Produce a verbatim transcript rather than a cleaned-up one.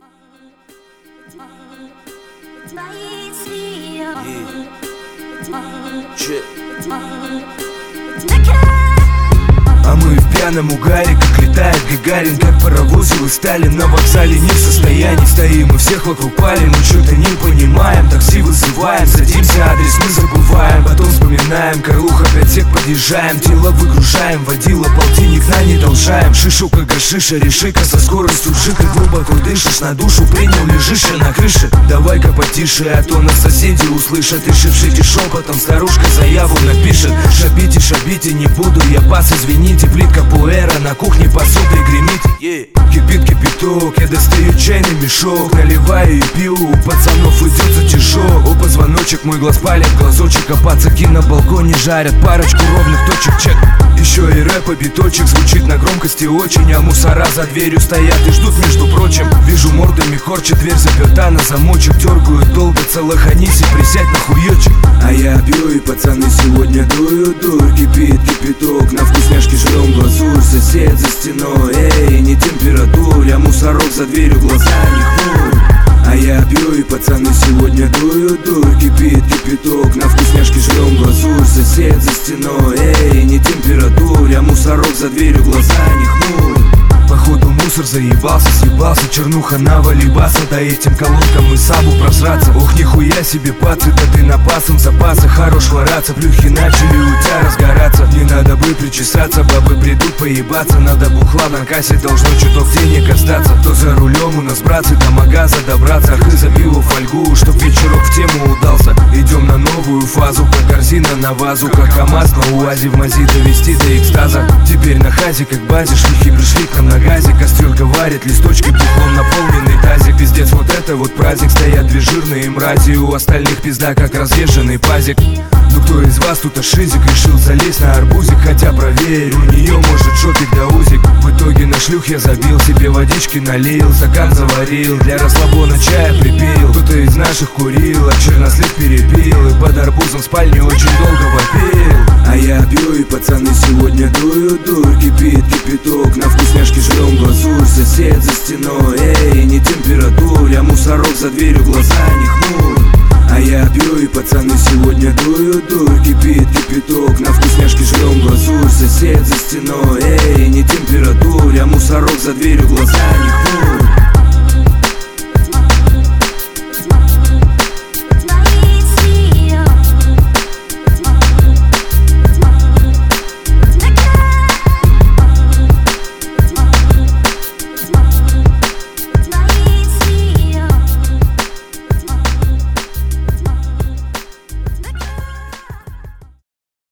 А мы в пьяном угаре, как летает Гагарин, как паровоз его Сталин. На вокзале не в состоянии, стоим и всех вокруг палим. Мы что-то не понимаем, такси вызываем, садимся, адрес мы забываем, потом вспоминаем. Карлух, опять всех подъезжаем, тело выгружаем, водила полтинник на не должаем. Шишу как гашиша, решика со скоростью вжика. Глубоко дышишь, на душу принял, лежишь на крыше. Давай-ка потише, а то нас соседи услышат. И шепчите шепотом, старушка заяву напишет. Шабите, шабите, не буду я пас, извините. Плитка пуэра, на кухне посудой гремит, yeah. Кипит кипяток, я достаю чайный мешок, наливаю и пью, у пацанов идет затяжок. О, позвоночек, мой глаз палит, глазочек, а пацаки на балконе жарят парочку ровных точек, чек. Еще и рэп и биточек звучит на громкости очень, а мусора за дверью стоят и ждут, между прочим. Вижу, мордами корчат, дверь заперта на замочек, дергают долго, целых аниси, присядь на хуёчек. А я пью, и пацаны сегодня дуют дурь, кипит кипяток, на вкусняшки жрем глазурь. Сосед за стеной, эй, не температур, а мусорок за дверью, глаза не хмурь. А я пью, и пацаны сегодня дуют дурь, кипит кипяток, на вкусняшки жрем глазурь. Сосед за стеной, эй, не температур, а мусорок за дверью, глаза не хмурь. Походу мусор заебался, съебался, чернуха на волейбаса. Да этим колонкам и сабу просраться. Ох, нихуя себе, пацы, да ты напасом запаса. Хорош хвораться, плюхи начали у тебя разгораться. Не надо бы причесаться, бабы придут поебаться. Надо бухла на кассе, должно чуток денег остаться. То за рулем у нас братцы, до магаза добраться. Ах, и за пиво фольгу, чтоб вечерок в тему удался. Идем на новую фазу, как корзина на вазу, как КамАЗ на УАЗе в мази довести до экстаза. Теперь на хазе, как базе, шлюхи пришли к нам на газе. Кастрюлька варит, листочки пухлом наполненный тазик. Пиздец, вот это вот праздник, стоят две жирные мрази. У остальных пизда, как разъезженный пазик. Ну кто из вас тут шизик решил залезть на арбузик? Хотя проверь, у нее может шопик да узик. В итоге на шлюх я забил, себе водички налил, стакан заварил, для расслабона чая припил. Кто-то из наших курил, а чернослив перепил, и под арбузом в спальне очень долго вопил. А я пью, и пацаны сегодня дуют дурь, кипит кипяток, на вкусняшки жрем глазурь. Сосед за стеной, эй, не температур, а мусорок за дверью, глаза не хмурь. А я пью, и пацаны сегодня дуют дурь, кипит кипяток, на вкусняшки жрем глазурь. Сосед за стеной, эй, не температур, а мусорок за дверью, глаза не хмурь.